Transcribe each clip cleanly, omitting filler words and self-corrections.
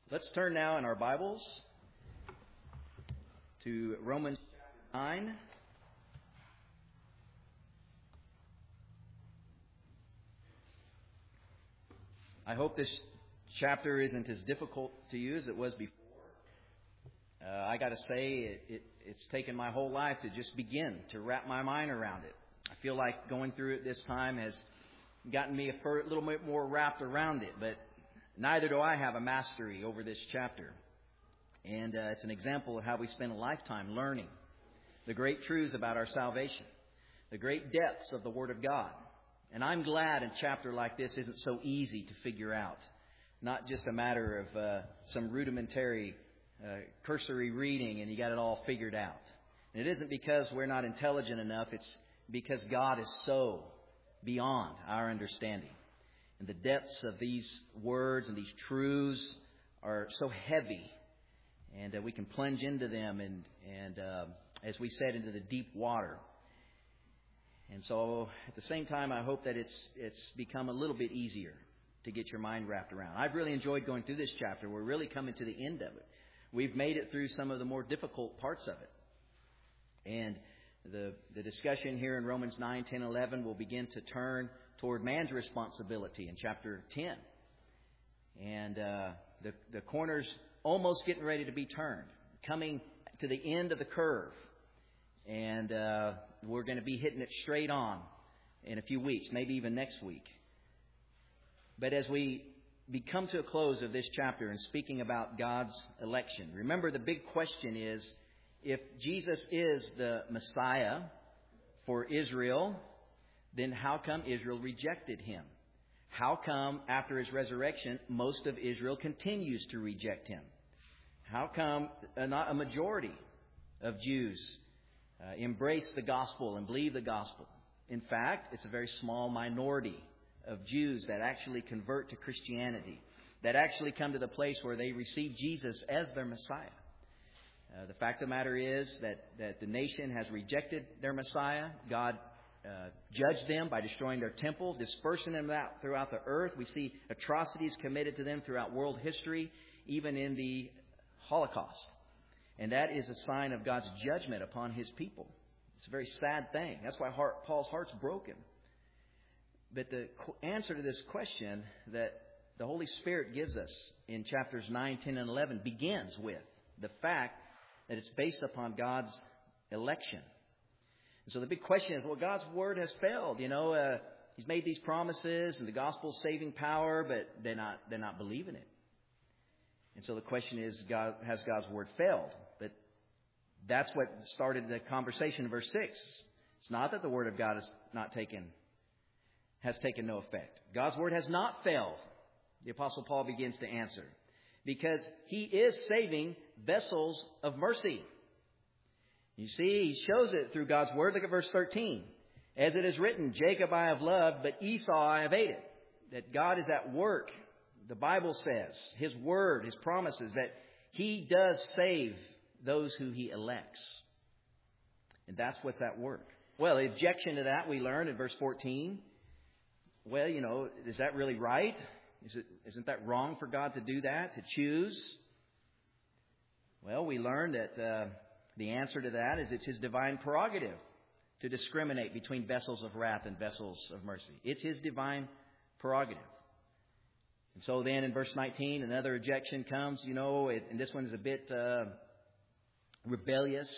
Let's turn now in our Bibles to Romans 9. I hope this chapter isn't as difficult to you as it was before. I got to say, it's taken my whole life to just begin to wrap my mind around it. I feel like going through it this time has gotten me a little bit more wrapped around it, but neither do I have a mastery over this chapter. And it's an example of how we spend a lifetime learning the great truths about our salvation, the great depths of the Word of God. And I'm glad a chapter like this isn't so easy to figure out, not just a matter of some rudimentary cursory reading and you got it all figured out. And it isn't because we're not intelligent enough, it's because God is so beyond our understanding. And the depths of these words and these truths are so heavy, and we can plunge into them and as we said, into the deep water. And so at the same time, I hope that it's become a little bit easier to get your mind wrapped around. I've really enjoyed going through this chapter. We're really coming to the end of it. We've made it through some of the more difficult parts of it. And the discussion here in Romans 9, 10, 11 will begin to turn toward man's responsibility in chapter 10. And the corner's almost getting ready to be turned, coming to the end of the curve. And we're going to be hitting it straight on in a few weeks, maybe even next week. But as we come to a close of this chapter and speaking about God's election, remember the big question is, if Jesus is the Messiah for Israel, then how come Israel rejected him? How come after his resurrection, most of Israel continues to reject him? How come not a majority of Jews embrace the gospel and believe the gospel? In fact, it's a very small minority of Jews that actually convert to Christianity, that actually come to the place where they receive Jesus as their Messiah. The fact of the matter is that the nation has rejected their Messiah. God judged them by destroying their temple, dispersing them out throughout the earth. We see atrocities committed to them throughout world history, even in the Holocaust. And that is a sign of God's judgment upon his people. It's a very sad thing. That's why Paul's heart's broken. But the answer to this question that the Holy Spirit gives us in chapters 9, 10, and 11 begins with the fact that it's based upon God's election. And so the big question is, well, God's word has failed. He's made these promises and the gospel's saving power, but they're not believing it. And so the question is, has God's word failed? But that's what started the conversation in verse 6. It's not that the word of God has taken no effect. God's word has not failed, the Apostle Paul begins to answer, because he is saving vessels of mercy. You see, he shows it through God's word. Look at verse 13. As it is written, Jacob I have loved, but Esau I have hated. That God is at work. The Bible says, his word, his promises, that he does save those who he elects. And that's what's at work. Well, the objection to that we learn in verse 14. Well, is that really right? Isn't that wrong for God to do that, to choose? Well, we learn that the answer to that is it's his divine prerogative to discriminate between vessels of wrath and vessels of mercy. It's his divine prerogative. And so then in verse 19, another objection comes, and this one is a bit rebellious.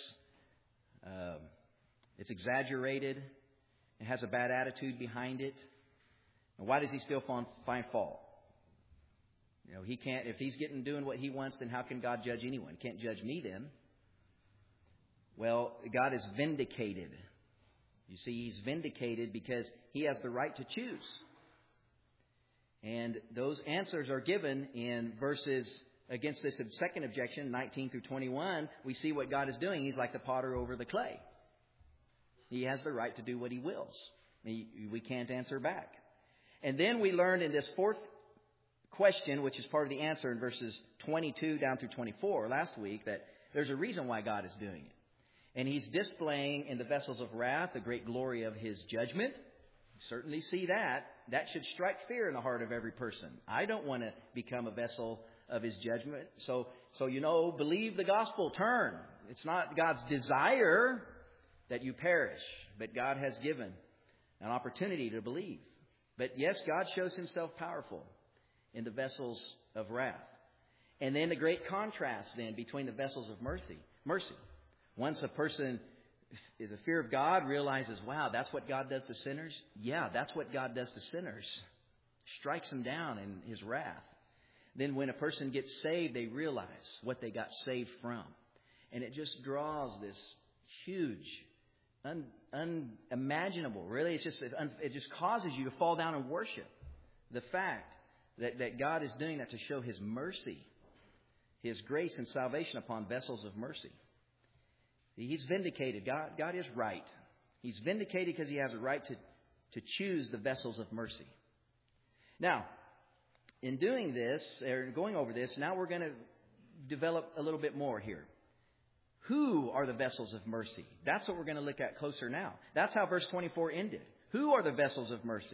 It's exaggerated. It has a bad attitude behind it. And why does he still find fault? He can't. If he's doing what he wants, then how can God judge anyone? He can't judge me then. Well, God is vindicated. You see, he's vindicated because he has the right to choose. And those answers are given in verses against this second objection, 19 through 21. We see what God is doing. He's like the potter over the clay. He has the right to do what he wills. We can't answer back. And then we learned in this fourth question, which is part of the answer in verses 22 down through 24 last week, that there's a reason why God is doing it. And he's displaying in the vessels of wrath the great glory of his judgment. You certainly see that. That should strike fear in the heart of every person. I don't want to become a vessel of His judgment. So believe the gospel, turn. It's not God's desire that you perish, but God has given an opportunity to believe. But yes, God shows Himself powerful in the vessels of wrath. And then the great contrast then between the vessels of mercy. Once a person is a fear of God, realizes, wow, that's what God does to sinners. Yeah, that's what God does to sinners. Strikes them down in His wrath. Then when a person gets saved, they realize what they got saved from. And it just draws this huge, unimaginable, really, it just causes you to fall down and worship the fact that God is doing that to show His mercy, His grace and salvation upon vessels of mercy. He's vindicated. God is right. He's vindicated because He has a right to choose the vessels of mercy. Now, in doing this, or going over this, now we're going to develop a little bit more here. Who are the vessels of mercy? That's what we're going to look at closer now. That's how verse 24 ended. Who are the vessels of mercy?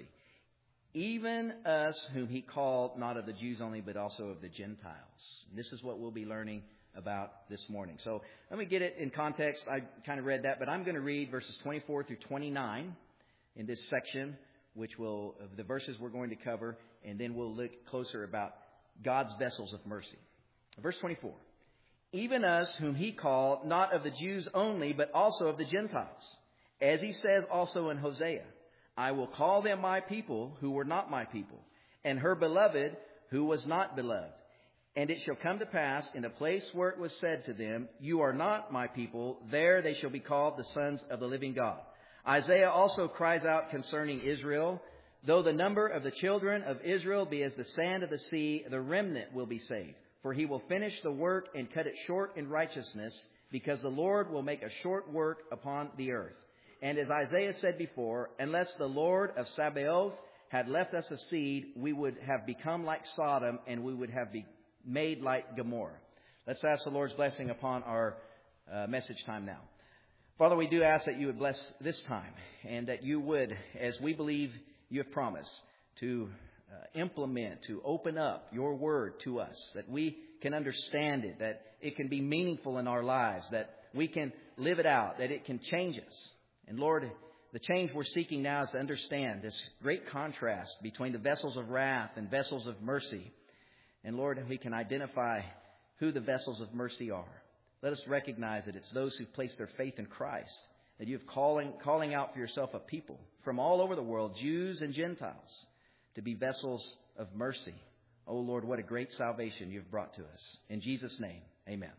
Even us whom He called, not of the Jews only, but also of the Gentiles. And this is what we'll be learning about this morning. So let me get it in context. I kind of read that, but I'm going to read verses 24 through 29 in this section, which will, of the verses we're going to cover, and then we'll look closer about God's vessels of mercy. Verse 24. Even us whom He called, not of the Jews only, but also of the Gentiles. As He says also in Hosea, I will call them my people who were not my people, and her beloved who was not beloved. And it shall come to pass in the place where it was said to them, you are not my people, there they shall be called the sons of the living God. Isaiah also cries out concerning Israel, though the number of the children of Israel be as the sand of the sea, the remnant will be saved. For He will finish the work and cut it short in righteousness, because the Lord will make a short work upon the earth. And as Isaiah said before, unless the Lord of Sabaoth had left us a seed, we would have become like Sodom, and we would have been made like Gomorrah. Let's ask the Lord's blessing upon our message time now. Father, we do ask that You would bless this time, and that You would, as we believe You have promised, to implement, to open up Your word to us, that we can understand it, that it can be meaningful in our lives, that we can live it out, that it can change us. And Lord, the change we're seeking now is to understand this great contrast between the vessels of wrath and vessels of mercy. And Lord, we can identify who the vessels of mercy are. Let us recognize that it's those who place their faith in Christ, that You have calling out for Yourself a people from all over the world, Jews and Gentiles, to be vessels of mercy. Oh Lord, what a great salvation You've brought to us. In Jesus' name, amen.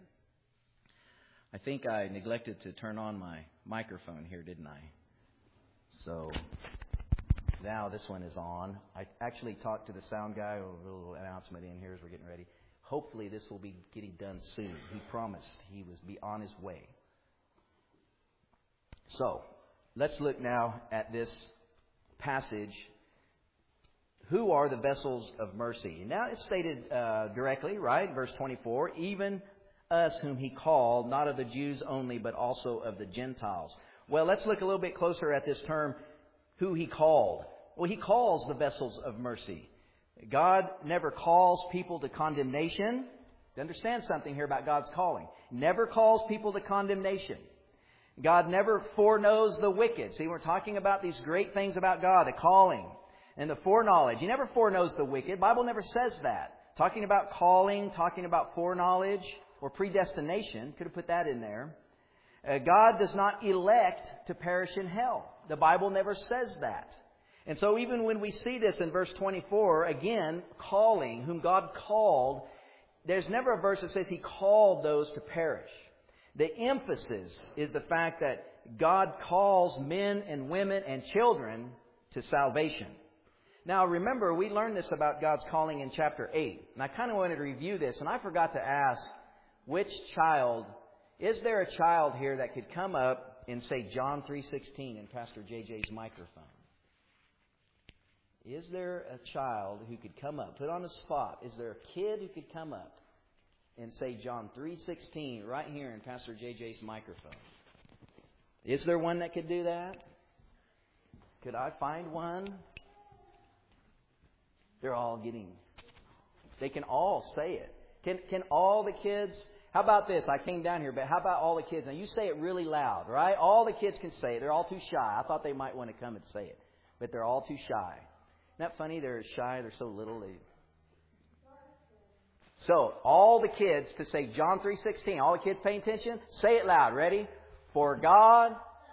I think I neglected to turn on my microphone here, didn't I? So now this one is on. I actually talked to the sound guy, a little announcement in here as we're getting ready. Hopefully this will be getting done soon. He promised He was be on His way. So let's look now at this passage. Who are the vessels of mercy? Now it's stated directly, right? Verse 24, even us whom He called, not of the Jews only, but also of the Gentiles. Well, let's look a little bit closer at this term, who He called. Well, He calls the vessels of mercy. God never calls people to condemnation. To understand something here about God's calling. Never calls people to condemnation. God never foreknows the wicked. See, we're talking about these great things about God, the calling and the foreknowledge. He never foreknows the wicked. The Bible never says that. Talking about calling, talking about foreknowledge or predestination. Could have put that in there. God does not elect to perish in hell. The Bible never says that. And so even when we see this in verse 24, again, calling, whom God called, there's never a verse that says He called those to perish. The emphasis is the fact that God calls men and women and children to salvation. Now remember, we learned this about God's calling in chapter 8. And I kind of wanted to review this, and I forgot to ask which child, is there a child here that could come up and say John 3:16 in Pastor JJ's microphone? Is there a child who could come up, put on the spot? Is there a kid who could come up and say John 3:16 right here in Pastor JJ's microphone? Is there one that could do that? Could I find one? They're all they can all say it. Can all the kids... How about this? I came down here, but how about all the kids? Now, you say it really loud, right? All the kids can say it. They're all too shy. I thought they might want to come and say it, but they're all too shy. Isn't that funny? They're shy. They're so little. So, all the kids to say John 3:16. All the kids paying attention? Say it loud. Ready? For God...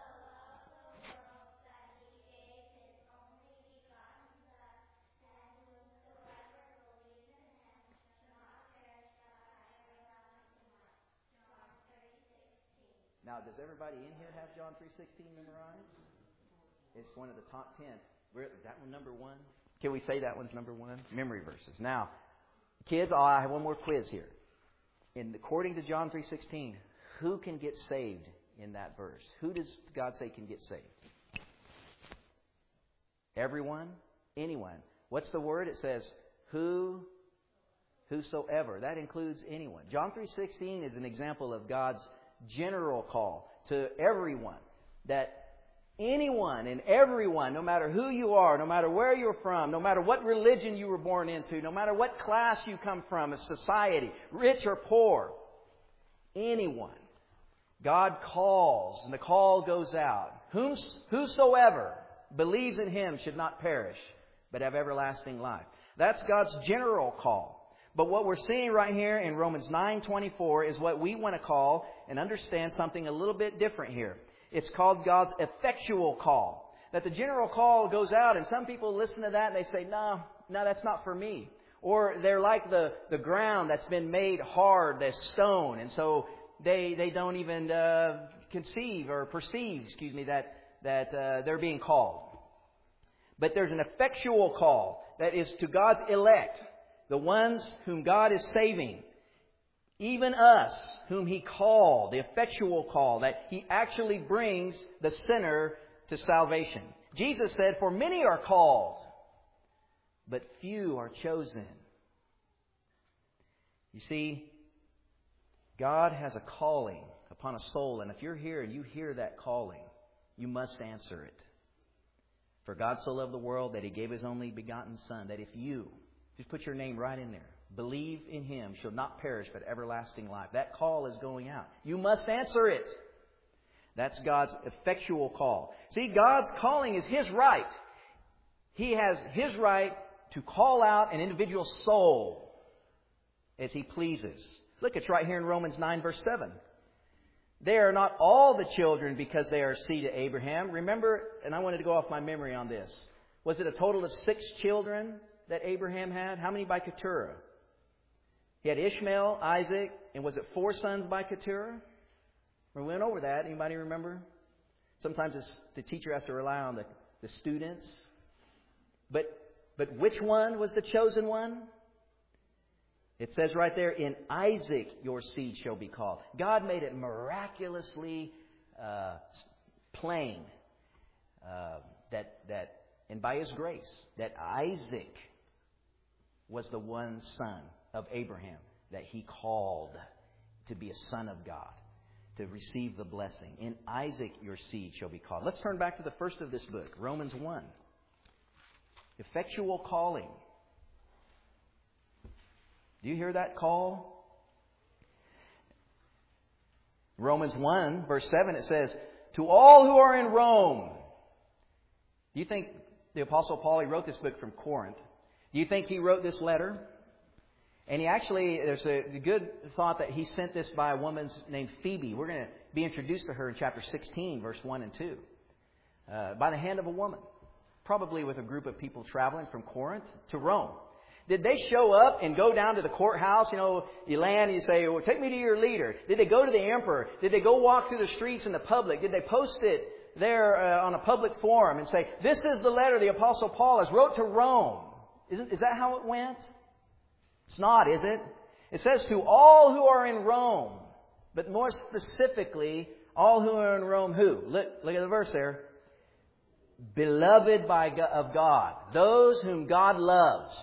Now, does everybody in here have John 3:16 memorized? It's one of the top 10. That one number one? Can we say that one's number one? Memory verses. Now, kids, I have one more quiz here. According to John 3:16, who can get saved in that verse? Who does God say can get saved? Everyone? Anyone. What's the word? It says, whosoever. That includes anyone. John 3:16 is an example of God's general call to everyone, that anyone and everyone, no matter who you are, no matter where you're from, no matter what religion you were born into, no matter what class you come from, a society, rich or poor, anyone, God calls, and the call goes out. Whosoever believes in Him should not perish, but have everlasting life. That's God's general call. But what we're seeing right here in Romans 9:24 is what we want to call and understand something a little bit different here. It's called God's effectual call. That the general call goes out, and some people listen to that and they say, no, that's not for me. Or they're like the ground that's been made hard, that's stone, and so they don't even conceive or perceive, that they're being called. But there's an effectual call that is to God's elect. The ones whom God is saving, even us, whom He called, the effectual call, that He actually brings the sinner to salvation. Jesus said, for many are called, but few are chosen. You see, God has a calling upon a soul, and if you're here and you hear that calling, you must answer it. For God so loved the world that He gave His only begotten Son, that if you... just put your name right in there. Believe in Him, shall not perish, but everlasting life. That call is going out. You must answer it. That's God's effectual call. See, God's calling is His right. He has His right to call out an individual soul as He pleases. Look, it's right here in Romans 9, verse 7. They are not all the children because they are seed of Abraham. Remember, and I wanted to go off my memory on this. Was it a total of 6 children that Abraham had? How many by Keturah? He had Ishmael, Isaac, and was it 4 sons by Keturah? We went over that. Anybody remember? Sometimes the teacher has to rely on the students. But which one was the chosen one? It says right there, in Isaac your seed shall be called. God made it miraculously plain that and by His grace, that Isaac was the one son of Abraham that He called to be a son of God, to receive the blessing. In Isaac your seed shall be called. Let's turn back to the first of this book, Romans 1. Effectual calling. Do you hear that call? Romans 1, verse 7, it says, to all who are in Rome. Do you think the Apostle Paul, he wrote this book from Corinth. Do you think he wrote this letter? And he actually, there's a good thought that he sent this by a woman named Phoebe. We're going to be introduced to her in chapter 16, verse 1 and 2. By the hand of a woman. Probably with a group of people traveling from Corinth to Rome. Did they show up and go down to the courthouse? You know, you land and you say, well, take me to your leader. Did they go to the emperor? Did they go walk through the streets in the public? Did they post it there on a public forum and say, this is the letter the Apostle Paul has wrote to Rome? Is that how it went? It's not, is it? It says to all who are in Rome. But more specifically, all who are in Rome who? Look at the verse there. Beloved of God. Those whom God loves.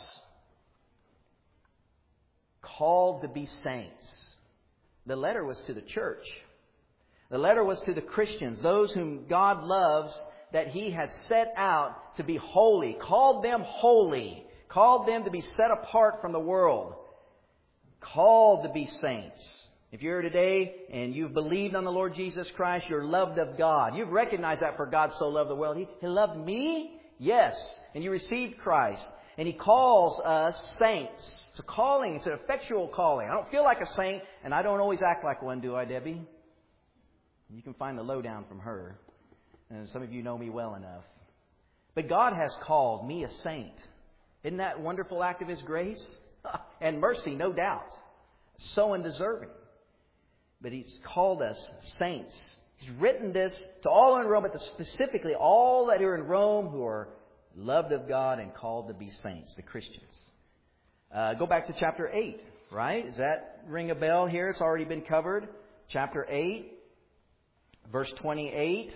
Called to be saints. The letter was to the church. The letter was to the Christians, those whom God loves, that He has set out to be holy, called them holy, called them to be set apart from the world. Called to be saints. If you're here today and you've believed on the Lord Jesus Christ, you're loved of God. You've recognized that for God so loved the world. He loved me? Yes. And you received Christ. And He calls us saints. It's a calling. It's an effectual calling. I don't feel like a saint, and I don't always act like one, do I, Debbie? You can find the lowdown from her. And some of you know me well enough. But God has called me a saint. Isn't that a wonderful act of His grace? And mercy, no doubt. So undeserving. But He's called us saints. He's written this to all in Rome, but specifically all that are in Rome who are loved of God and called to be saints, the Christians. Go back to chapter 8, right? Does that ring a bell here? It's already been covered. Chapter 8, verse 28.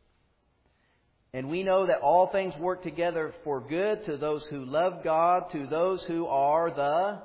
And we know that all things work together for good to those who love God, to those who are the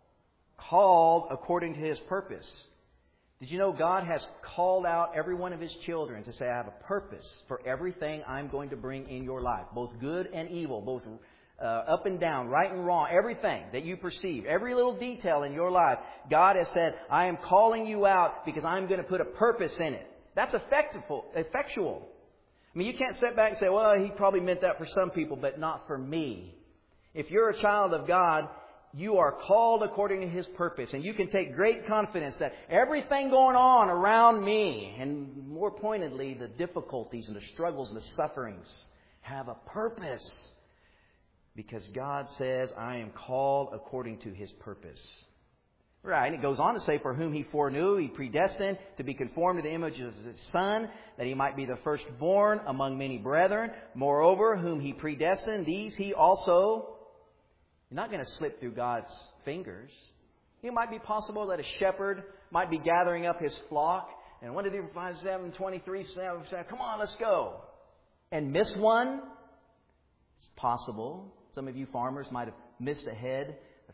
called according to His purpose. Did you know God has called out every one of His children to say, I have a purpose for everything I'm going to bring in your life, both good and evil, both up and down, right and wrong, everything that you perceive, every little detail in your life. God has said, I am calling you out because I'm going to put a purpose in it. That's effectual. I mean, you can't sit back and say, well, He probably meant that for some people, but not for me. If you're a child of God, you are called according to His purpose. And you can take great confidence that everything going on around me, and more pointedly, the difficulties and the struggles and the sufferings, have a purpose. Because God says, I am called according to His purpose. Right, and it goes on to say, for whom He foreknew, He predestined to be conformed to the image of His Son, that He might be the firstborn among many brethren. Moreover, whom He predestined, these He also... You're not going to slip through God's fingers. It might be possible that a shepherd might be gathering up his flock, and 1, 2, 3, 4, 5, 7, 23, 7, come on, let's go. And miss one. It's possible. Some of you farmers might have missed a head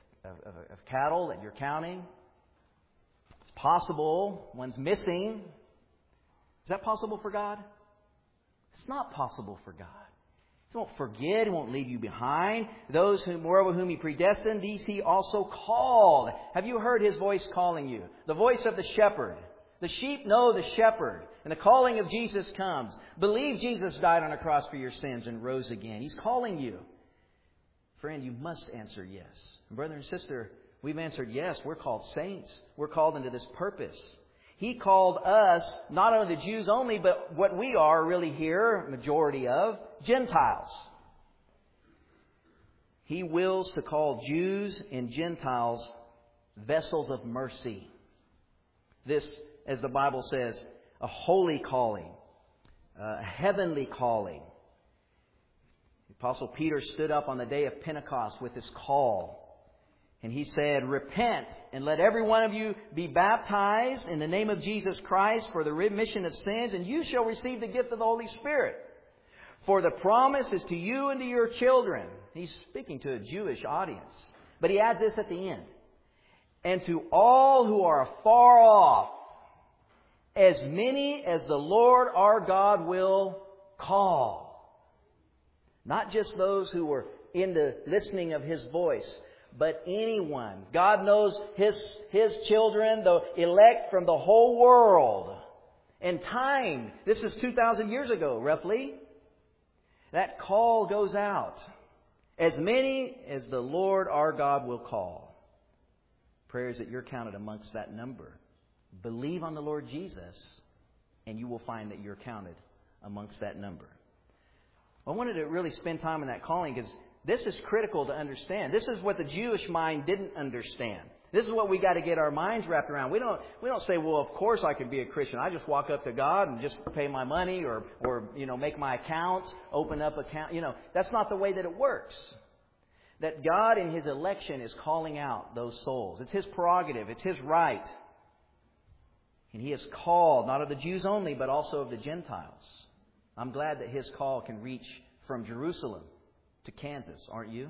of cattle that you're counting. It's possible one's missing. Is that possible for God? It's not possible for God. He won't forget. He won't leave you behind. Those moreover whom He predestined, these He also called. Have you heard His voice calling you? The voice of the shepherd. The sheep know the shepherd. And the calling of Jesus comes. Believe Jesus died on a cross for your sins and rose again. He's calling you. Friend, you must answer yes. And brother and sister, we've answered yes. We're called saints. We're called into this purpose. He called us, not only the Jews only, but what we are really here, majority of, Gentiles. He wills to call Jews and Gentiles vessels of mercy. This, as the Bible says, a holy calling, a heavenly calling. The Apostle Peter stood up on the day of Pentecost with his call. And he said, repent and let every one of you be baptized in the name of Jesus Christ for the remission of sins, and you shall receive the gift of the Holy Spirit. For the promise is to you and to your children. He's speaking to a Jewish audience. But he adds this at the end. And to all who are afar off, as many as the Lord our God will call. Not just those who were in the listening of His voice, but anyone. God knows His children, the elect from the whole world. And time, this is 2,000 years ago, roughly. That call goes out. As many as the Lord our God will call. Prayer is that you're counted amongst that number. Believe on the Lord Jesus, and you will find that you're counted amongst that number. I wanted to really spend time on that calling because this is critical to understand. This is what the Jewish mind didn't understand. This is what we got to get our minds wrapped around. We don't say, well, of course I can be a Christian. I just walk up to God and just pay my money or make my accounts, open up account. That's not the way that it works. That God in His election is calling out those souls. It's His prerogative. It's His right. And He has called not of the Jews only, but also of the Gentiles. I'm glad that His call can reach from Jerusalem to Kansas, aren't you?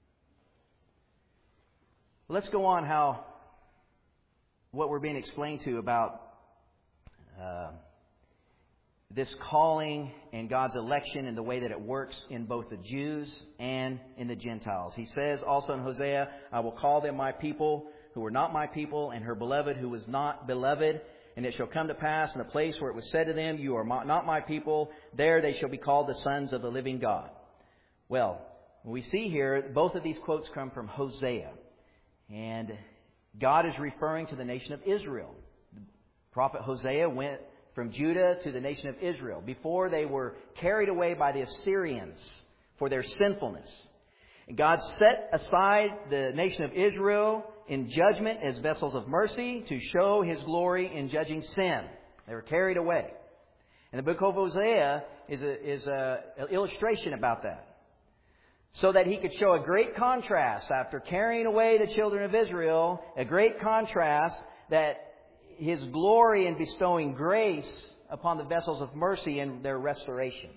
Let's go on what we're being explained to about this calling and God's election and the way that it works in both the Jews and in the Gentiles. He says also in Hosea, I will call them my people who were not my people, and her beloved who was not beloved. And it shall come to pass in the place where it was said to them, you are not my people, there they shall be called the sons of the living God. Well, we see here, both of these quotes come from Hosea. And God is referring to the nation of Israel. The prophet Hosea went from Judah to the nation of Israel before they were carried away by the Assyrians for their sinfulness. And God set aside the nation of Israel in judgment as vessels of mercy to show His glory in judging sin. They were carried away. And the book of Hosea is an illustration about that. So that He could show a great contrast after carrying away the children of Israel, a great contrast that His glory in bestowing grace upon the vessels of mercy in their restoration.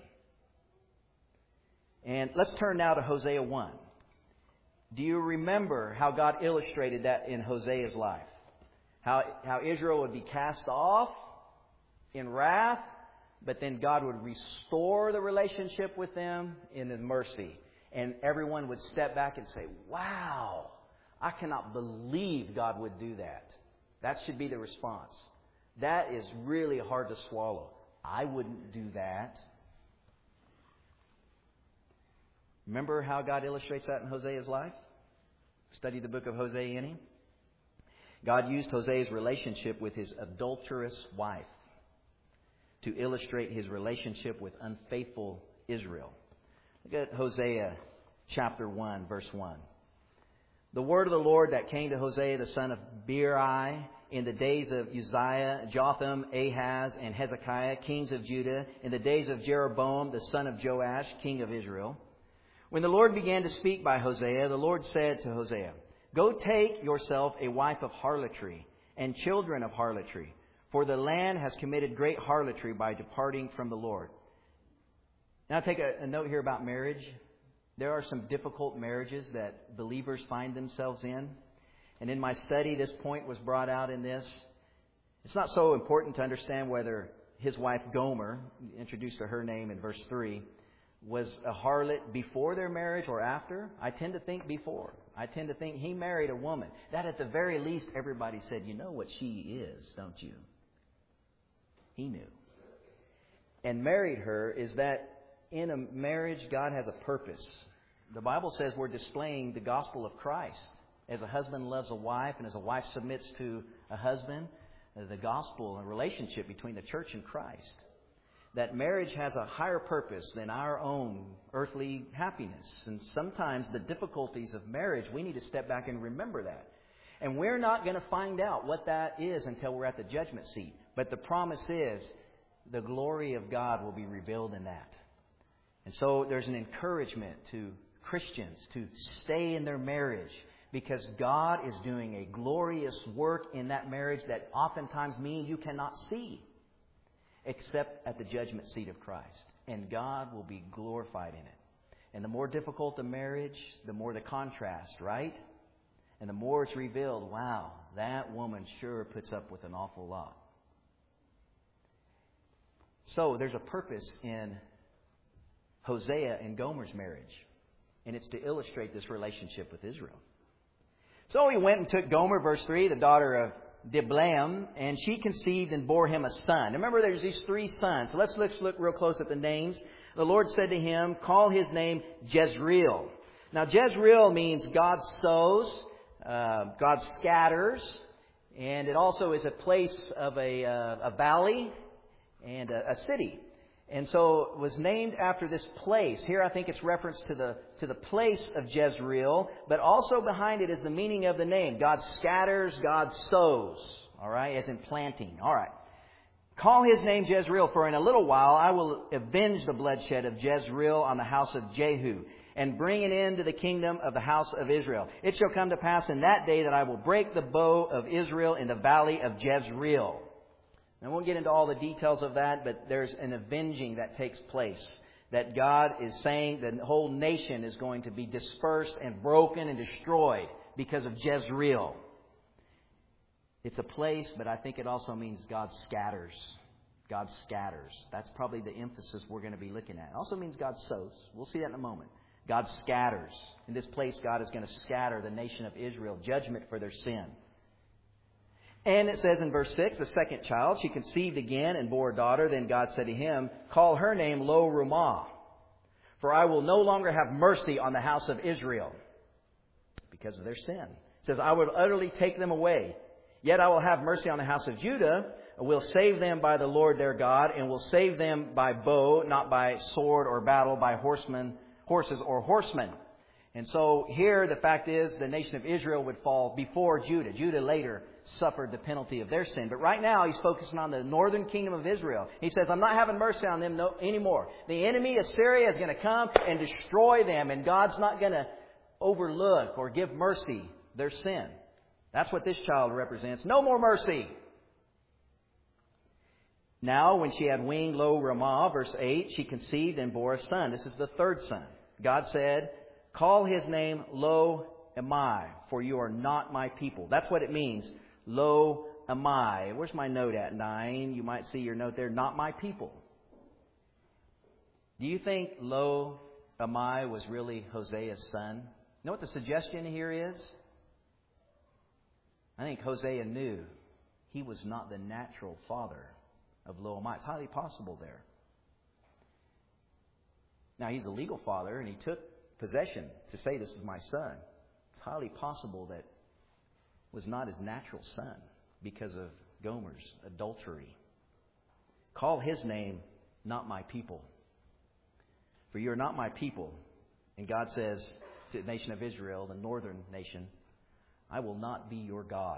And let's turn now to Hosea 1. Do you remember how God illustrated that in Hosea's life? How Israel would be cast off in wrath, but then God would restore the relationship with them in His mercy. And everyone would step back and say, wow, I cannot believe God would do that. That should be the response. That is really hard to swallow. I wouldn't do that. Remember how God illustrates that in Hosea's life? Study the book of Hosea any? God used Hosea's relationship with his adulterous wife to illustrate His relationship with unfaithful Israel. Look at Hosea chapter 1, verse 1. The word of the Lord that came to Hosea the son of Beeri in the days of Uzziah, Jotham, Ahaz, and Hezekiah, kings of Judah, in the days of Jeroboam the son of Joash, king of Israel. When the Lord began to speak by Hosea, the Lord said to Hosea, go take yourself a wife of harlotry and children of harlotry, for the land has committed great harlotry by departing from the Lord. Now take a note here about marriage. There are some difficult marriages that believers find themselves in. And in my study, this point was brought out in this. It's not so important to understand whether his wife Gomer, introduced to her name in verse 3, was a harlot before their marriage or after. I tend to think before. I tend to think he married a woman that at the very least everybody said, you know what she is, don't you? He knew. And married her is that in a marriage, God has a purpose. The Bible says we're displaying the gospel of Christ. As a husband loves a wife and as a wife submits to a husband, the gospel and relationship between the church and Christ. That marriage has a higher purpose than our own earthly happiness. And sometimes the difficulties of marriage, we need to step back and remember that. And we're not going to find out what that is until we're at the judgment seat. But the promise is the glory of God will be revealed in that. And so there's an encouragement to Christians to stay in their marriage because God is doing a glorious work in that marriage that oftentimes me and you cannot see except at the judgment seat of Christ. And God will be glorified in it. And the more difficult the marriage, the more the contrast, right? And the more it's revealed, wow, that woman sure puts up with an awful lot. So there's a purpose in Hosea and Gomer's marriage. And it's to illustrate this relationship with Israel. So he went and took Gomer, verse 3, the daughter of Diblaim, and she conceived and bore him a son. Remember, there's these three sons. So let's look real close at the names. The Lord said to him, call his name Jezreel. Now, Jezreel means God sows, God scatters, and it also is a place of a valley and a city. And so it was named after this place. Here I think it's reference to the place of Jezreel, but also behind it is the meaning of the name. God scatters, God sows. All right, as in planting. All right. Call his name Jezreel, for in a little while I will avenge the bloodshed of Jezreel on the house of Jehu, and bring an end to the kingdom of the house of Israel. It shall come to pass in that day that I will break the bow of Israel in the valley of Jezreel. I won't get into all the details of that, but there's an avenging that takes place. That God is saying the whole nation is going to be dispersed and broken and destroyed because of Jezreel. It's a place, but I think it also means God scatters. God scatters. That's probably the emphasis we're going to be looking at. It also means God sows. We'll see that in a moment. God scatters. In this place, God is going to scatter the nation of Israel. Judgment for their sin. And it says in verse 6, the second child, she conceived again and bore a daughter. Then God said to him, call her name Lo-Ruhamah, for I will no longer have mercy on the house of Israel because of their sin. It says, I will utterly take them away. Yet I will have mercy on the house of Judah, will save them by the Lord their God, and will save them by bow, not by sword or battle, by horses or horsemen. And so here the fact is the nation of Israel would fall before Judah. Judah later suffered the penalty of their sin. But right now he's focusing on the northern kingdom of Israel. He says, I'm not having mercy on them anymore. The enemy, Assyria, is going to come and destroy them. And God's not going to overlook or give mercy their sin. That's what this child represents. No more mercy. Now, when she had weaned Lo-Ruhamah, verse 8, she conceived and bore a son. This is the third son. God said, call his name Lo-Ammi, for you are not my people. That's what it means, Lo-Ammi. Where's my note at? 9. You might see your note there, not my people. Do you think Lo-Ammi was really Hosea's son? You know what the suggestion here is? I think Hosea knew he was not the natural father of Lo-Ammi. It's highly possible there. Now, he's a legal father, and he took possession to say, this is my son. It's highly possible that was not his natural son because of Gomer's adultery. Call his name, not my people. For you are not my people. And God says to the nation of Israel, the northern nation, I will not be your God.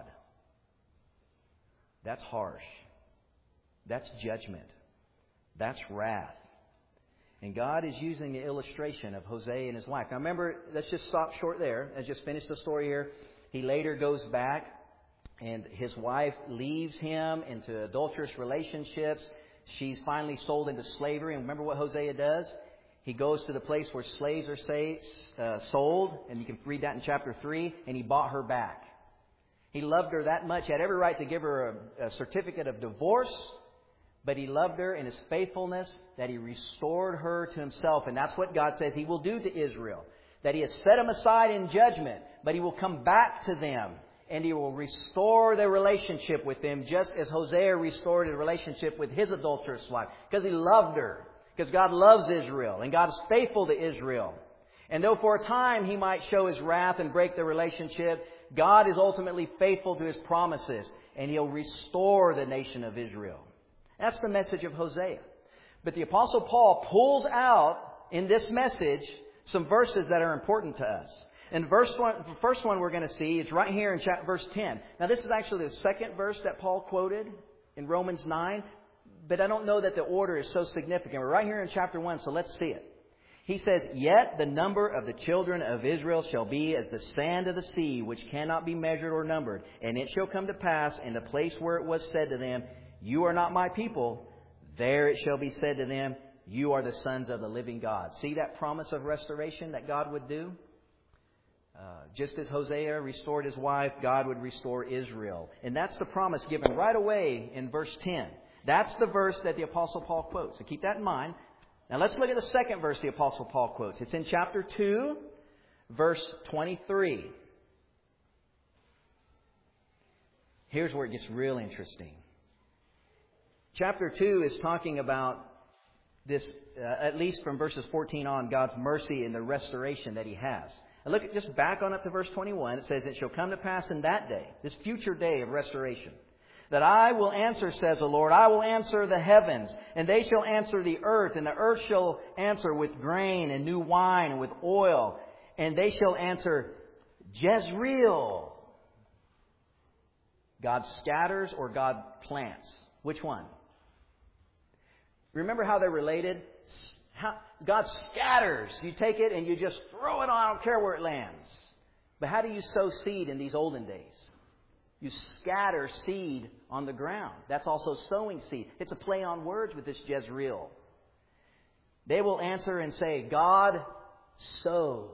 That's harsh. That's judgment. That's wrath. And God is using the illustration of Hosea and his wife. Now remember, let's just stop short there. Let's just finish the story here. He later goes back and his wife leaves him into adulterous relationships. She's finally sold into slavery. And remember what Hosea does? He goes to the place where slaves are sold. And you can read that in chapter 3. And he bought her back. He loved her that much. He had every right to give her a certificate of divorce. But he loved her in his faithfulness, that he restored her to himself. And that's what God says he will do to Israel. That he has set them aside in judgment, but he will come back to them. And he will restore their relationship with them, just as Hosea restored a relationship with his adulterous wife. Because he loved her. Because God loves Israel. And God is faithful to Israel. And though for a time he might show his wrath and break the relationship, God is ultimately faithful to his promises. And he'll restore the nation of Israel. That's the message of Hosea. But the Apostle Paul pulls out in this message some verses that are important to us. And the first one we're going to see is right here in verse 10. Now this is actually the second verse that Paul quoted in Romans 9. But I don't know that the order is so significant. We're right here in chapter 1, so let's see it. He says, yet the number of the children of Israel shall be as the sand of the sea, which cannot be measured or numbered. And it shall come to pass in the place where it was said to them, you are not my people. There it shall be said to them, you are the sons of the living God. See that promise of restoration that God would do? Just as Hosea restored his wife, God would restore Israel. And that's the promise given right away in verse 10. That's the verse that the Apostle Paul quotes. So keep that in mind. Now let's look at the second verse the Apostle Paul quotes. It's in chapter 2, verse 23. Here's where it gets real interesting. Chapter 2 is talking about this, at least from verses 14 on, God's mercy and the restoration that He has. And look, just back on up to verse 21. It says, it shall come to pass in that day, this future day of restoration, that I will answer, says the Lord, I will answer the heavens, and they shall answer the earth, and the earth shall answer with grain and new wine and with oil, and they shall answer Jezreel. God scatters or God plants? Which one? Remember how they're related? God scatters. You take it and you just throw it on. I don't care where it lands. But how do you sow seed in these olden days? You scatter seed on the ground. That's also sowing seed. It's a play on words with this Jezreel. They will answer and say, God sows.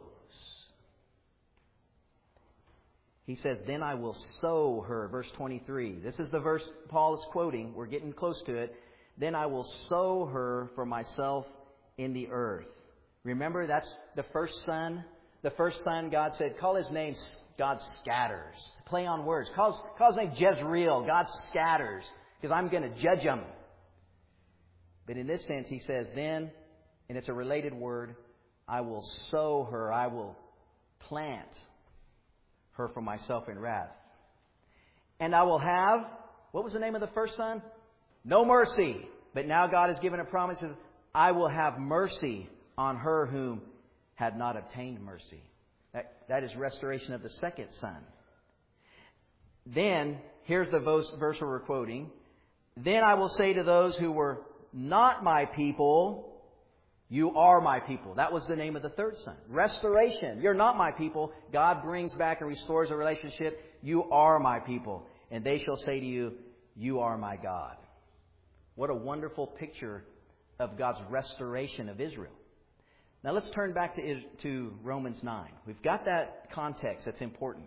He says, then I will sow her. Verse 23. This is the verse Paul is quoting. We're getting close to it. Then I will sow her for myself in the earth. Remember, that's the first son. The first son, God said, call his name God scatters. Play on words. Calls his name Jezreel. God scatters because I'm going to judge them. But in this sense, he says, then, and it's a related word, I will sow her. I will plant her for myself in wrath. And I will have, what was the name of the first son? No mercy. But now God has given a promise. Says, I will have mercy on her whom had not obtained mercy. That is restoration of the second son. Then, here's the verse we're quoting. Then I will say to those who were not my people, you are my people. That was the name of the third son. Restoration. You're not my people. God brings back and restores a relationship. You are my people. And they shall say to you, you are my God. What a wonderful picture of God's restoration of Israel. Now let's turn back to Romans 9. We've got that context that's important.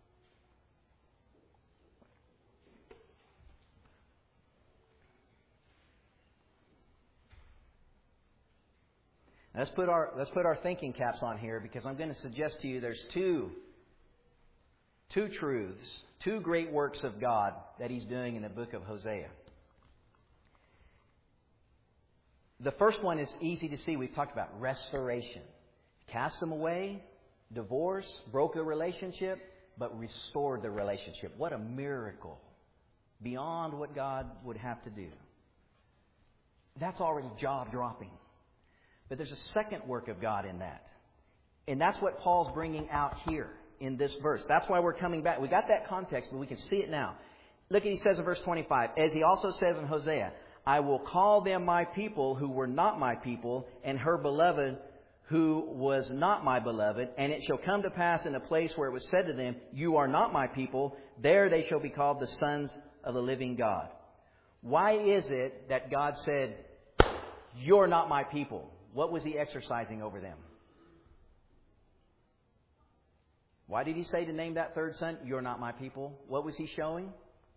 Let's put our thinking caps on here, because I'm going to suggest to you there's two truths, two great works of God that He's doing in the book of Hosea. The first one is easy to see. We've talked about restoration. Cast them away, divorce, broke the relationship, but restored the relationship. What a miracle. Beyond what God would have to do. That's already jaw-dropping. But there's a second work of God in that. And that's what Paul's bringing out here in this verse. That's why we're coming back. We got that context, but we can see it now. Look what he says in verse 25. As he also says in Hosea, I will call them my people who were not my people, and her beloved who was not my beloved. And it shall come to pass in a place where it was said to them, you are not my people, there they shall be called the sons of the living God. Why is it that God said, you're not my people? What was He exercising over them? Why did He say to name that third son, you're not my people? What was He showing?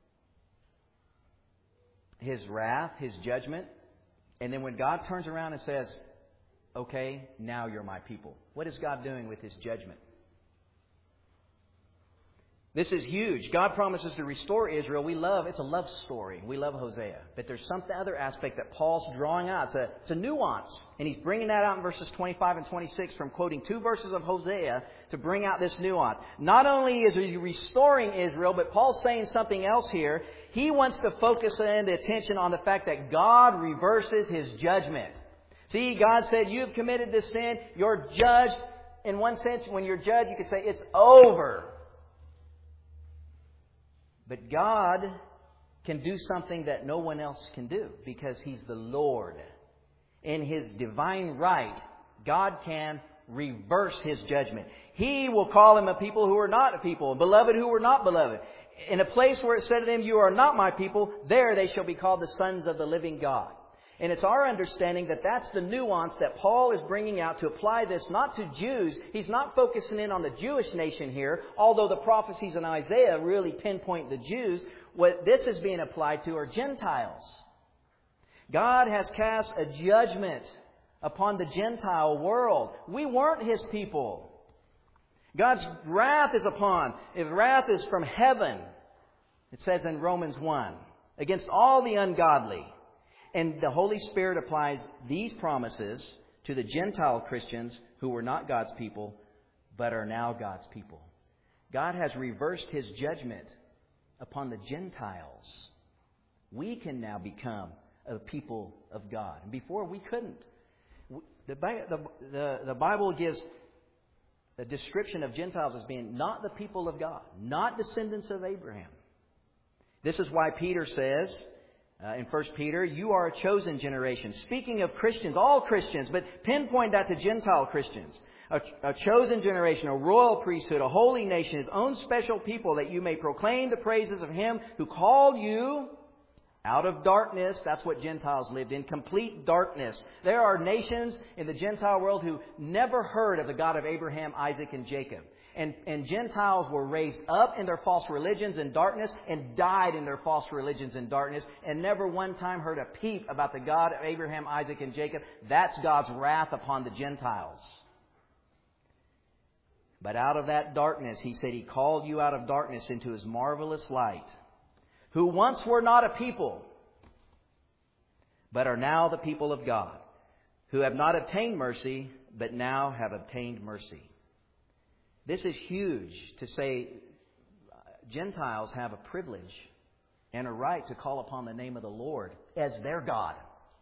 His wrath, His judgment. And then when God turns around and says, okay, now you're my people. What is God doing with His judgment? This is huge. God promises to restore Israel. It's a love story. We love Hosea. But there's some other aspect that Paul's drawing out. It's a nuance. And he's bringing that out in verses 25 and 26 from quoting 2 verses of Hosea to bring out this nuance. Not only is He restoring Israel, but Paul's saying something else here. He wants to focus in the attention on the fact that God reverses His judgment. See, God said, you've committed this sin. You're judged. In one sense, when you're judged, you could say it's over. But God can do something that no one else can do because He's the Lord. In His divine right, God can reverse His judgment. He will call them a people who are not a people, beloved who were not beloved. In a place where it said to them, you are not my people, there they shall be called the sons of the living God. And it's our understanding that that's the nuance that Paul is bringing out to apply this not to Jews. He's not focusing in on the Jewish nation here, although the prophecies in Isaiah really pinpoint the Jews. What this is being applied to are Gentiles. God has cast a judgment upon the Gentile world. We weren't His people. God's wrath is upon. His wrath is from heaven. It says in Romans 1, against all the ungodly. And the Holy Spirit applies these promises to the Gentile Christians who were not God's people, but are now God's people. God has reversed His judgment upon the Gentiles. We can now become a people of God. And before we couldn't. The Bible gives a description of Gentiles as being not the people of God, not descendants of Abraham. This is why Peter says, in 1 Peter, you are a chosen generation. Speaking of Christians, all Christians, but pinpoint that to Gentile Christians. A chosen generation, a royal priesthood, a holy nation, His own special people, that you may proclaim the praises of Him who called you out of darkness. That's what Gentiles lived in, complete darkness. There are nations in the Gentile world who never heard of the God of Abraham, Isaac, and Jacob. And Gentiles were raised up in their false religions in darkness and died in their false religions in darkness and never one time heard a peep about the God of Abraham, Isaac, and Jacob. That's God's wrath upon the Gentiles. But out of that darkness, He said, He called you out of darkness into His marvelous light, who once were not a people, but are now the people of God, who have not obtained mercy, but now have obtained mercy. This is huge to say Gentiles have a privilege and a right to call upon the name of the Lord as their God.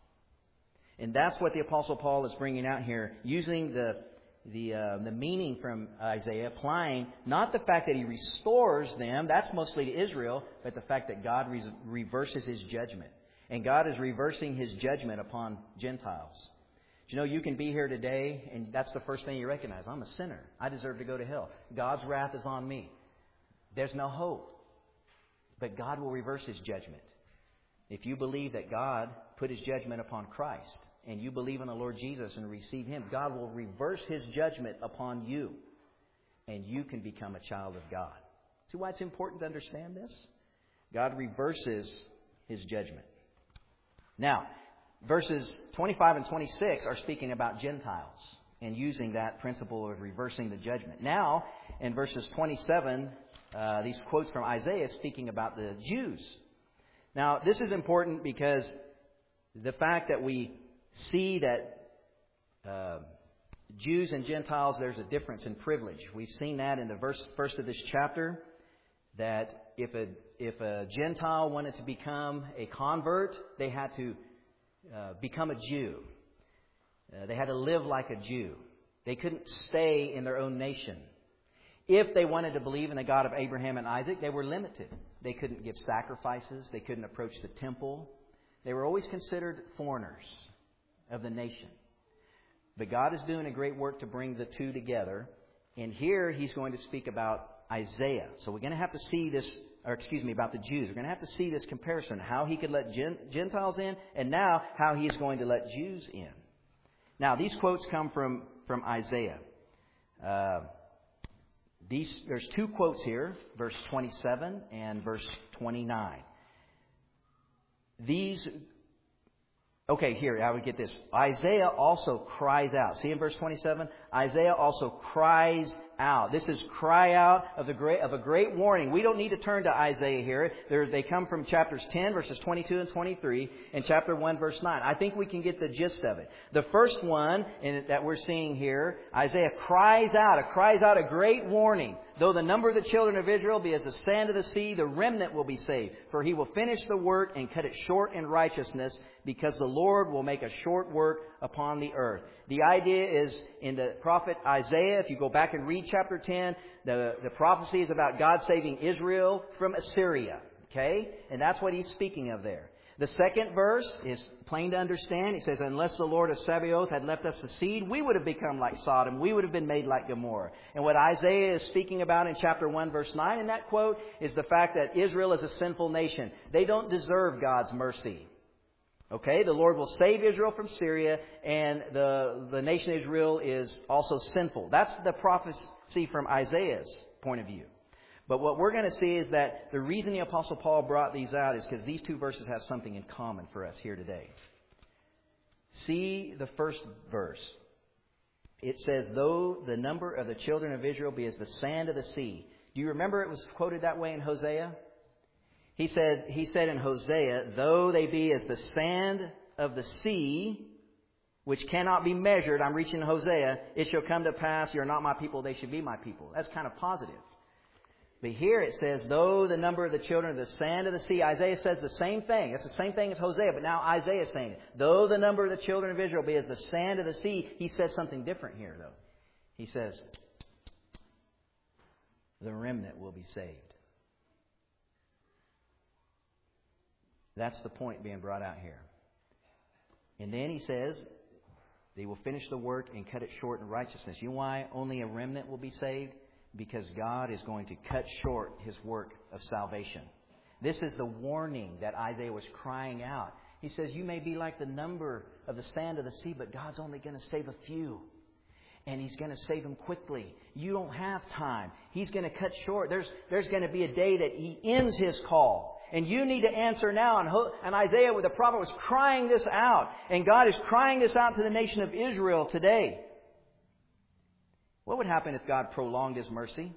And that's what the Apostle Paul is bringing out here, using the meaning from Isaiah, applying not the fact that He restores them, that's mostly to Israel, but the fact that God reverses His judgment. And God is reversing His judgment upon Gentiles. You know, you can be here today, and that's the first thing you recognize. I'm a sinner. I deserve to go to hell. God's wrath is on me. There's no hope. But God will reverse His judgment. If you believe that God put His judgment upon Christ, and you believe in the Lord Jesus and receive Him, God will reverse His judgment upon you, and you can become a child of God. See why it's important to understand this? God reverses His judgment. Now, verses 25 and 26 are speaking about Gentiles and using that principle of reversing the judgment. Now, in verses 27, these quotes from Isaiah speaking about the Jews. Now, this is important because the fact that we see that Jews and Gentiles, there's a difference in privilege. We've seen that in the first of this chapter, that if a Gentile wanted to become a convert, they had to become a Jew. They had to live like a Jew. They couldn't stay in their own nation. If they wanted to believe in the God of Abraham and Isaac, they were limited. They couldn't give sacrifices. They couldn't approach the temple. They were always considered foreigners of the nation. But God is doing a great work to bring the two together. And here He's going to speak about Isaiah. So we're going to have to see this, about the Jews. We're going to have to see this comparison, how He could let Gentiles in, and now how He is going to let Jews in. Now, these quotes come from Isaiah. There's two quotes here, verse 27 and verse 29. I would get this. Isaiah also cries out. See in verse 27? Isaiah also cries out. This is cry out of a great warning. We don't need to turn to Isaiah here. They come from chapters 10, verses 22 and 23, and chapter 1, verse 9. I think we can get the gist of it. The first one that we're seeing here, Isaiah cries out a great warning. Though the number of the children of Israel be as the sand of the sea, the remnant will be saved. For He will finish the work and cut it short in righteousness, because the Lord will make a short work upon the earth. The idea is in the prophet Isaiah, if you go back and read chapter 10, the prophecy is about God saving Israel from Assyria. Okay? And that's what he's speaking of there. The second verse is plain to understand. He says, unless the Lord of Sabaoth had left us a seed, we would have become like Sodom. We would have been made like Gomorrah. And what Isaiah is speaking about in chapter 1, verse 9 in that quote is the fact that Israel is a sinful nation. They don't deserve God's mercy. Okay, the Lord will save Israel from Syria, and the nation of Israel is also sinful. That's the prophecy from Isaiah's point of view. But what we're going to see is that the reason the Apostle Paul brought these out is because these two verses have something in common for us here today. See the first verse. It says, though the number of the children of Israel be as the sand of the sea. Do you remember it was quoted that way in Hosea? He said in Hosea, though they be as the sand of the sea, which cannot be measured, I'm reaching Hosea, it shall come to pass, you're not my people, they should be my people. That's kind of positive. But here it says, though the number of the children of the sand of the sea, Isaiah says the same thing. It's the same thing as Hosea, but now Isaiah is saying it. Though the number of the children of Israel be as the sand of the sea, he says something different here, though. He says, the remnant will be saved. That's the point being brought out here. And then he says, they will finish the work and cut it short in righteousness. You know why only a remnant will be saved? Because God is going to cut short His work of salvation. This is the warning that Isaiah was crying out. He says, you may be like the number of the sand of the sea, but God's only going to save a few. And He's going to save them quickly. You don't have time. He's going to cut short. There's going to be a day that He ends His call. And you need to answer now. And Isaiah, the prophet, was crying this out. And God is crying this out to the nation of Israel today. What would happen if God prolonged His mercy?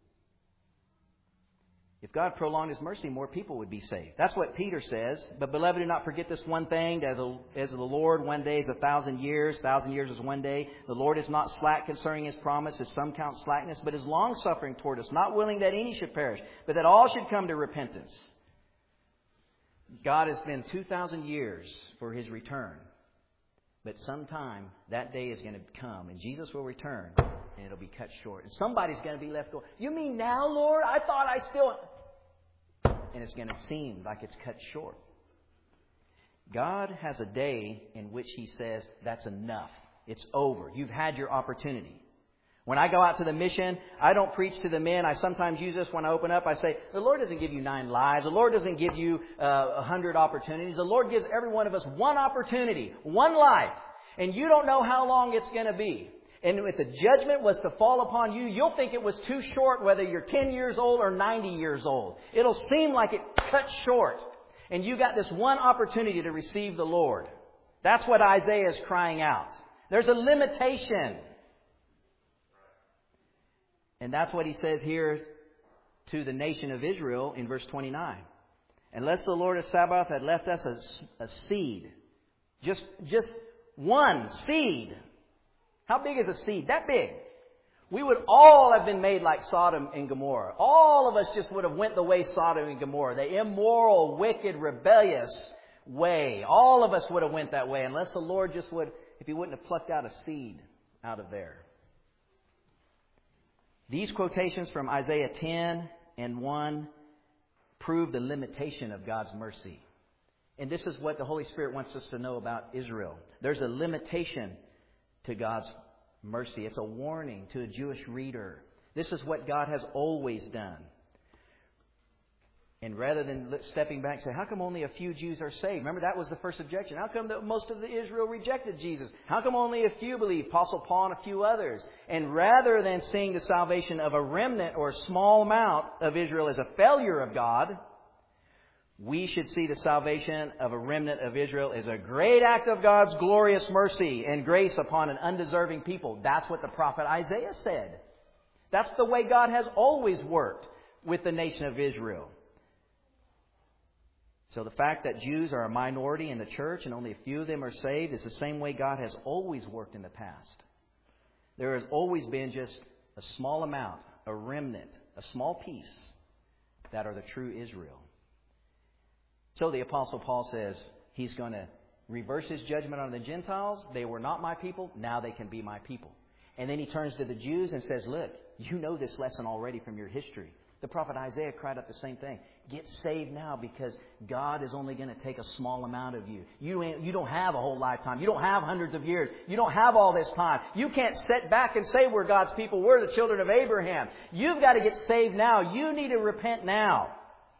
If God prolonged His mercy, more people would be saved. That's what Peter says. But beloved, do not forget this one thing, that as the Lord, one day is 1,000 years. 1,000 years is one day. The Lord is not slack concerning His promise, as some count slackness, but is long-suffering toward us, not willing that any should perish, but that all should come to repentance. God has been 2,000 years for His return. But sometime that day is going to come, and Jesus will return, and it'll be cut short. And somebody's going to be left going, you mean now, Lord? I thought I still... And it's going to seem like it's cut short. God has a day in which He says, that's enough. It's over. You've had your opportunity. When I go out to the mission, I don't preach to the men. I sometimes use this when I open up. I say, the Lord doesn't give you 9 lives. The Lord doesn't give you 100 opportunities. The Lord gives every one of us one opportunity, one life. And you don't know how long it's going to be. And if the judgment was to fall upon you, you'll think it was too short, whether you're 10 years old or 90 years old. It'll seem like it cut short. And you got this one opportunity to receive the Lord. That's what Isaiah is crying out. There's a limitation. And that's what he says here to the nation of Israel in verse 29. Unless the Lord of Sabaoth had left us a seed. Just one seed. How big is a seed? That big. We would all have been made like Sodom and Gomorrah. All of us just would have went the way Sodom and Gomorrah. The immoral, wicked, rebellious way. All of us would have went that way unless the Lord just would, if He wouldn't have plucked out a seed out of there. These quotations from Isaiah 10 and 1 prove the limitation of God's mercy. And this is what the Holy Spirit wants us to know about Israel. There's a limitation to God's mercy. It's a warning to a Jewish reader. This is what God has always done. And rather than stepping back and say, how come only a few Jews are saved? Remember, that was the first objection. How come most of the Israel rejected Jesus? How come only a few believe? Apostle Paul and a few others. And rather than seeing the salvation of a remnant or a small amount of Israel as a failure of God, we should see the salvation of a remnant of Israel as a great act of God's glorious mercy and grace upon an undeserving people. That's what the prophet Isaiah said. That's the way God has always worked with the nation of Israel. So the fact that Jews are a minority in the church and only a few of them are saved is the same way God has always worked in the past. There has always been just a small amount, a remnant, a small piece that are the true Israel. So the Apostle Paul says he's going to reverse his judgment on the Gentiles. They were not my people. Now they can be my people. And then he turns to the Jews and says, look, you know this lesson already from your history. The prophet Isaiah cried out the same thing. Get saved now because God is only going to take a small amount of you. You don't have a whole lifetime. You don't have hundreds of years. You don't have all this time. You can't sit back and say we're God's people. We're the children of Abraham. You've got to get saved now. You need to repent now.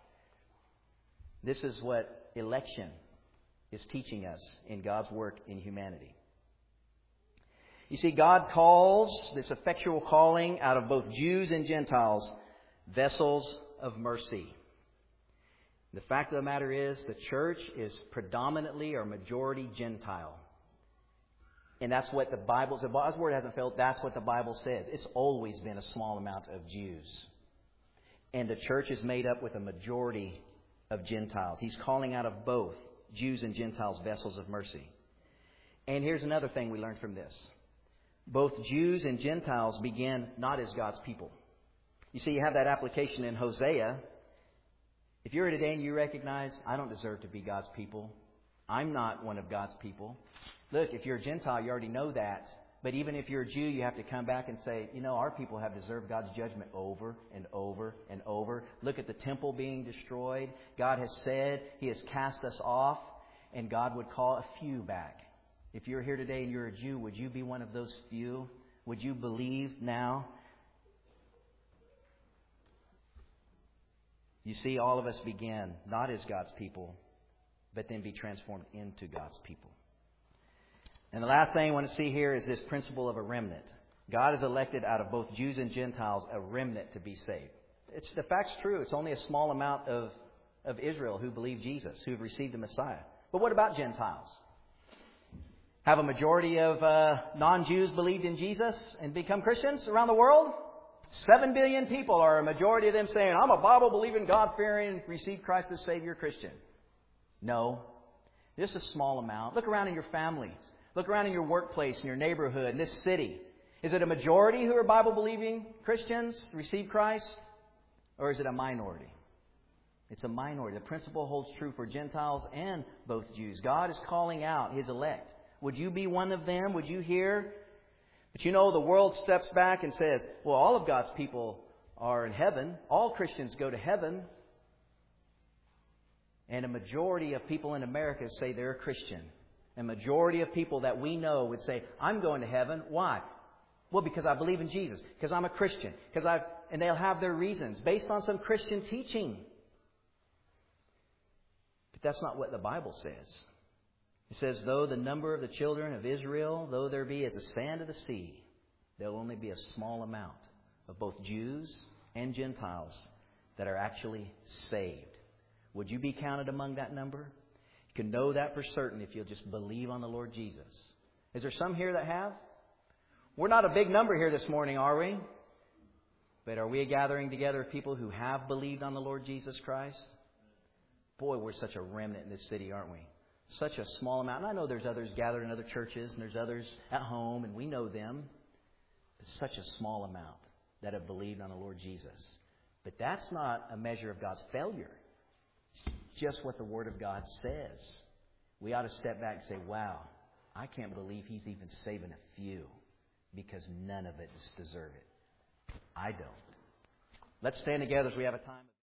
This is what election is teaching us in God's work in humanity. You see, God calls, this effectual calling out of both Jews and Gentiles, vessels of mercy. The fact of the matter is, the church is predominantly or majority Gentile. And that's what the Bible says. God's word hasn't failed. That's what the Bible says. It's always been a small amount of Jews. And the church is made up with a majority of Gentiles. He's calling out of both Jews and Gentiles vessels of mercy. And here's another thing we learned from this. Both Jews and Gentiles began not as God's people. You see, you have that application in Hosea. If you're here today and you recognize, I don't deserve to be God's people. I'm not one of God's people. Look, if you're a Gentile, you already know that. But even if you're a Jew, you have to come back and say, you know, our people have deserved God's judgment over and over and over. Look at the temple being destroyed. God has said He has cast us off, and God would call a few back. If you're here today and you're a Jew, would you be one of those few? Would you believe now? You see, all of us began not as God's people, but then be transformed into God's people. And the last thing I want to see here is this principle of a remnant. God has elected out of both Jews and Gentiles a remnant to be saved. The fact's true. It's only a small amount of Israel who believe Jesus, who have received the Messiah. But what about Gentiles? Have a majority of non-Jews believed in Jesus and become Christians around the world? 7 billion people are a majority of them saying, I'm a Bible-believing, God-fearing, receive Christ as Savior Christian. No. Just a small amount. Look around in your families. Look around in your workplace, in your neighborhood, in this city. Is it a majority who are Bible-believing Christians, receive Christ? Or is it a minority? It's a minority. The principle holds true for Gentiles and both Jews. God is calling out His elect. Would you be one of them? Would you hear? But you know, the world steps back and says, well, all of God's people are in heaven. All Christians go to heaven. And a majority of people in America say they're a Christian. A majority of people that we know would say, I'm going to heaven. Why? Well, because I believe in Jesus. Because I'm a Christian. And they'll have their reasons based on some Christian teaching. But that's not what the Bible says. It says, though the number of the children of Israel, though there be as the sand of the sea, there will only be a small amount of both Jews and Gentiles that are actually saved. Would you be counted among that number? You can know that for certain if you'll just believe on the Lord Jesus. Is there some here that have? We're not a big number here this morning, are we? But are we a gathering together of people who have believed on the Lord Jesus Christ? Boy, we're such a remnant in this city, aren't we? Such a small amount. And I know there's others gathered in other churches, and there's others at home, and we know them. But such a small amount that have believed on the Lord Jesus. But that's not a measure of God's failure. It's just what the Word of God says. We ought to step back and say, wow, I can't believe He's even saving a few, because none of it deserve it. I don't. Let's stand together as we have a time.